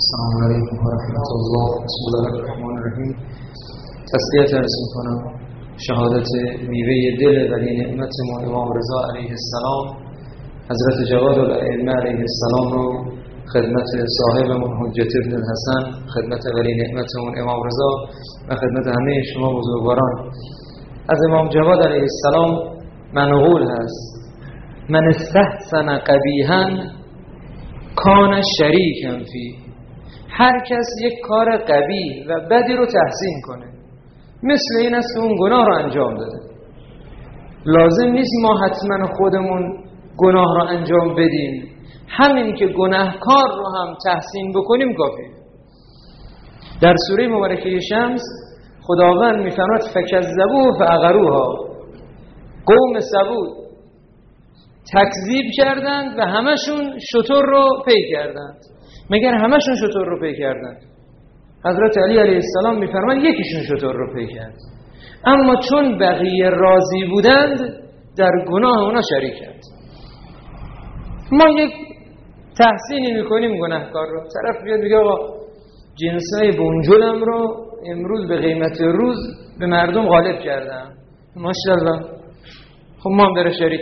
السلام علیکم و رحمت الله. بسم الله الرحمن الرحیم. تسلیت عرض می‌کنم شهادت میوه دل ولی نعمتمون امام رضا علیه السلام حضرت جواد الائمه علیه السلام رو خدمت صاحبمون حجت ابن الحسن، خدمت ولی نعمتمون امام رضا و خدمت همه شما بزرگواران. از امام جواد علیه السلام منقول هست: من استحسن قبیحا کان شریکا فی. هر کس یک کار قبیح و بدی رو تحسین کنه مثل این است که اون گناه رو انجام داده. لازم نیست ما حتما خودمون گناه رو انجام بدیم، همین که گناهکار رو هم تحسین بکنیم کافیه. در سوره مبارکه شمس خداوند میفرماید فکذبوه فعقروها. قوم ثمود تکذیب کردند و همشون شتر رو پی کردند. مگر همشون شتر رو پی کردند؟ حضرت علی علیه السلام میفرماید یکیشون شتر رو پی کرد، اما چون بقیه راضی بودند در گناه اونا شریکند. ما یک تحسینی میکنیم گناهکار رو، طرف بیاد میگه آقا جنسای بنجلم رو امروز به قیمت روز به مردم غالب کردم، ماشاءالله. خب ما هم داره شریک،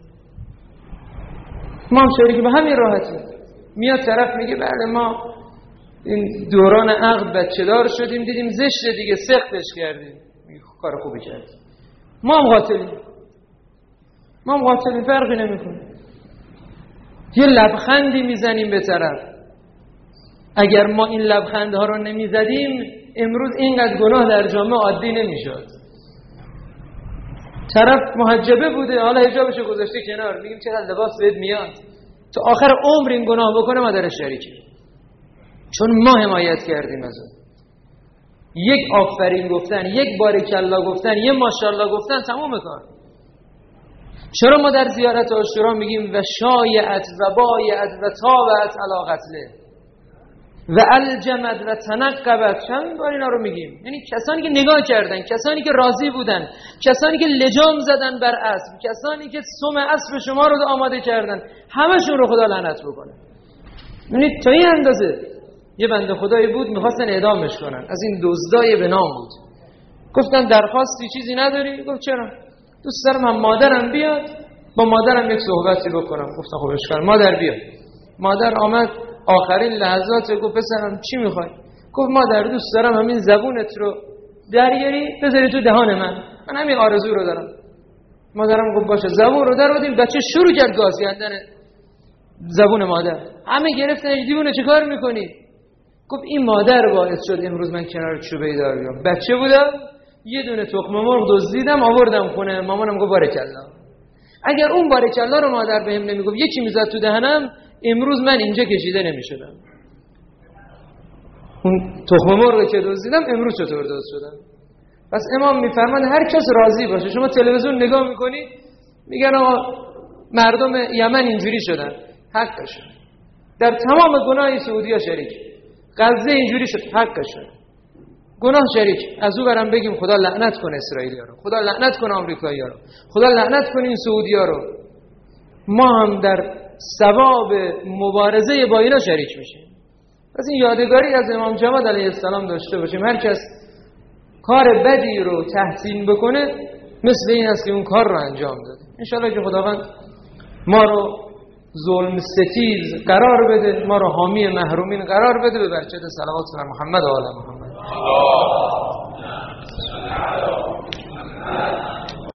ما هم شریک به همین راحتی. میاد طرف میگه بله ما این دوران عقد بچه دار شدیم دیدیم زشته دیگه سختش کردیم. میگه کار خوبی کردیم. ما هم قاتلیم، فرقی نمیکنه. یه لبخندی میزنیم به طرف. اگر ما این لبخندها رو نمیزدیم امروز اینقدر گناه در جامعه عادی نمیشد. طرف محجبه بوده، حالا حجابشو گذاشته کنار، میگیم چقدر لباس بهت میاد، تو آخر عمر این گناه بکنه ما در شریکیم، چون ما حمایت کردیم از اون. یک آفرین گفتن، یک باریکالله گفتن، یک ماشاءالله گفتن تمام کار. چرا ما در زیارت عاشورا میگیم و شایعت و بایعت و تابعت علی قتله و الجمد و تنقبت؟ چند بار اینا رو میگیم؟ یعنی کسانی که نگاه کردن، کسانی که راضی بودن، کسانی که لجام زدن بر اسب، کسانی که سم اسب شما رو آماده کردن، همشون رو خدا لعنت بکنه. یعنی تا این اندازه. یه بنده خدایی بود میخواستن اعدامش کنن، از این دزدای به نام بود. گفتن درخواستی چیزی نداری؟ گفت چرا؟ دوست دارم هم مادرم بیاد با مادرم یک صحبتی بکنم. گفتن خب اشکال، مادر بیاد. مادر آمد آخرین لحظات گفت پسرم چی میخوای؟ گفت مادر دوست دارم همین زبونت رو درگیری بذاری تو دهان من همین آرزو رو دارم. مادرم گفت باشه. زبون رو در آوردیم، بچه شروع کرد گاز کردن زبون مادر. همه گرفتن دیوونه چه کار میکنی؟ گفت این مادر باعث شد امروز من کنار چوبه دار بیام. بچه بودم یه دونه تخم مرغ دزدیدم آوردم خونه، مامانم گفت بارکالله. اگر اون بارکالله رو مادر بهم نمیگفت یکی میزد تو دهنم، امروز من اینجا کشیده نمیشدم. اون تخم مرغ که دزدیدم امروز چطور دزد شدم؟ پس امام میفرماید هر کس راضی باشه. شما تلویزیون نگاه میکنی میگن آقا مردم یمن اینجوری شدن، حقشون. در تمام گناه سعودی‌ها شریک. غزه اینجوری شد، حقشون. گناه شریک. از او برام بگیم خدا لعنت کنه اسرائیلی‌ها رو، خدا لعنت کنه آمریکایی‌ها رو، خدا لعنت کنه این سعودی‌ها رو. ما هم در ثواب مبارزه با اینا شریک میشیم. پس این یادگاری از امام جواد علیه السلام داشته باشیم. هر کس کار بدی رو تحسین بکنه مثل این است که اون کار رو انجام داده. انشالله که خداوند ما رو ظلم ستیز قرار بده، ما رو حامی محرومین قرار بده. به برکت صلوات بر محمد و آل محمد.